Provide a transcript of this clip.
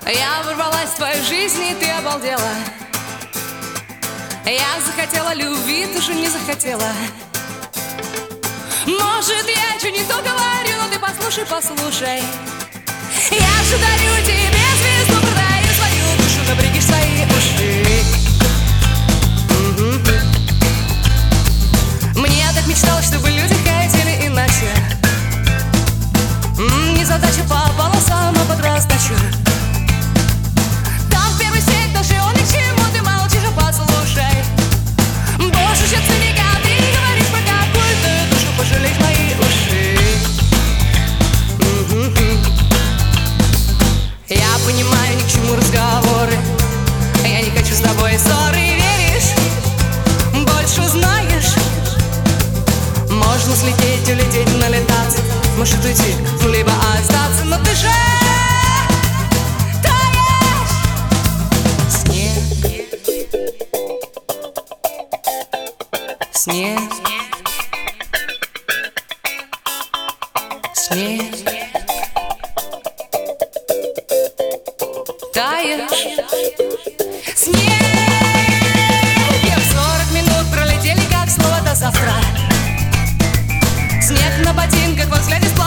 Я ворвалась в твою жизнь, и ты обалдела. Я захотела любви, ты же не захотела. Может, я что не то говорю, но ты послушай, послушай. Я же дарю тебе звезду, продаю свою душу, напрягишь свои уши. Мне так мечталось, чтобы люди хотели иначе. Не задача по полосам, а под раздачу. Там в первый свет даже он ни к чему, ты молчишь, а послушай. Больше, чем циника, ты не говоришь про какую-то душу, пожалеешь мои уши. Я понимаю, ни к чему разговоры. Я не хочу с тобой ссоры, веришь? Больше знаешь. Можно слететь, улететь, налетаться. Может уйти, либо остаться. Но ты же таешь снег. Снег. Снег. Таешь снег. И в 40 минут пролетели, как слово до завтра. Снег на ботинках, во взгляде